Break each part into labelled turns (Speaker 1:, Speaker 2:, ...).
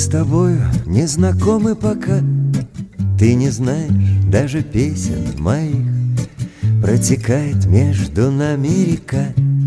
Speaker 1: с тобою не знакомы пока. Ты не знаешь даже песен моих. Протекает между нами река.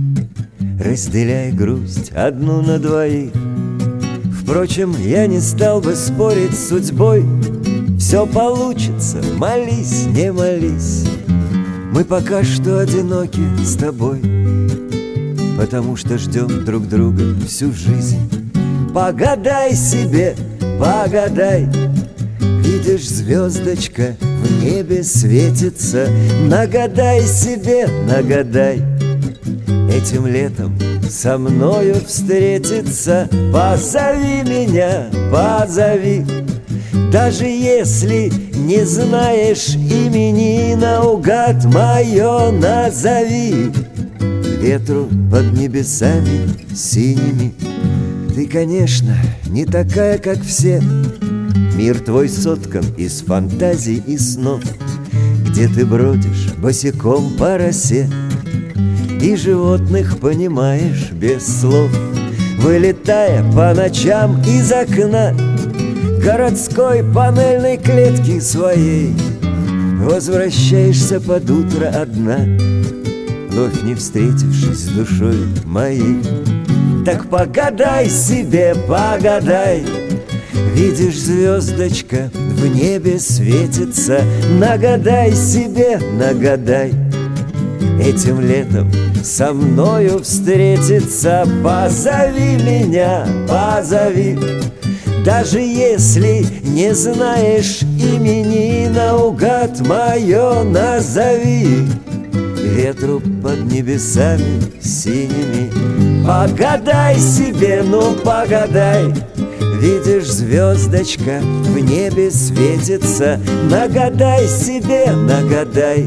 Speaker 1: Разделяй грусть одну на двоих. Впрочем, я не стал бы спорить с судьбой. Все получится, молись, не молись. Мы пока что одиноки с тобой, потому что ждем друг друга всю жизнь. Погадай себе, погадай. Видишь, звездочка в небе светится. Нагадай себе, нагадай. Этим летом со мною встретиться. Позови меня, позови. Даже если не знаешь имени, наугад мое назови. Ветру под небесами синими. Ты, конечно, не такая, как все. Мир твой соткан из фантазий и снов, где ты бродишь босиком по росе и животных понимаешь без слов, вылетая по ночам из окна городской панельной клетки своей. Возвращаешься под утро одна, вновь не встретившись с душой моей. Так погадай себе, погадай. Видишь, звездочка в небе светится. Нагадай себе, нагадай. Этим летом со мною встретиться. Позови меня, позови. Даже если не знаешь имени, наугад мое назови. Ветру под небесами синими. Погадай себе, ну погадай. Видишь, звездочка в небе светится. Нагадай себе, нагадай.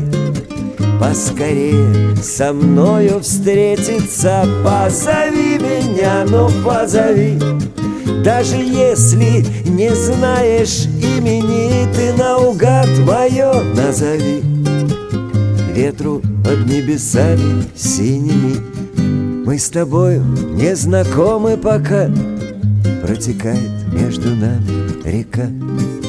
Speaker 1: Поскорее со мною встретиться. Позови меня, ну позови. Даже если не знаешь имени, ты наугад мое назови. Ветру под небесами синими. Мы с тобою не знакомы пока. Протекает между нами река.